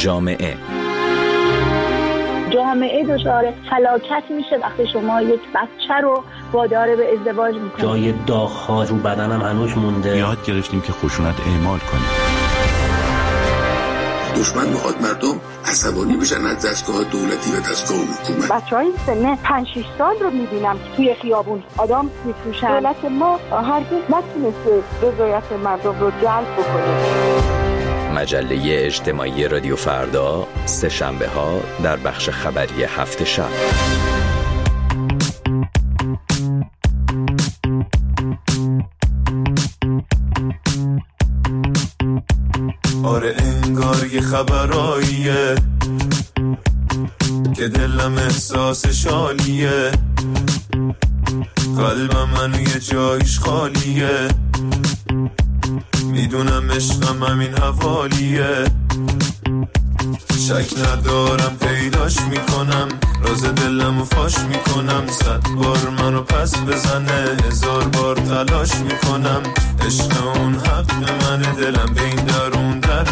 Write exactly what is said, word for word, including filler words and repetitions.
جامعه جامعه دچار فلاکت میشه وقتی شما یک بچه رو وادار به ازدواج میکنید. جای داغ‌ها رو بدنم هنوز مونده. یاد گرفتیم که خشونت اعمال کنیم. دشمن میخواد مردم عصبانی بشن از دستگاه دولتی و دستگاه حکومت. بچهای سن پنج شش سال رو میبینم که توی خیابون آدم میفروشن. دولت ما هرگز نتونسته رضایت مردم رو جلب بکنه. مجله اجتماعی رادیو فردا، سه شنبه ها در بخش خبری هفت شب. آره انگار یه خبراییه که دلم احساس شالیه، قلبم منو یه جایش خالیه، میدونم عشقم همین حوالیه، شک ندارم پیداش میکنم، راز دلمو فاش میکنم، صد بار منو پس بزنه هزار بار تلاش میکنم، عشق اون حق منه، دلم به این درون در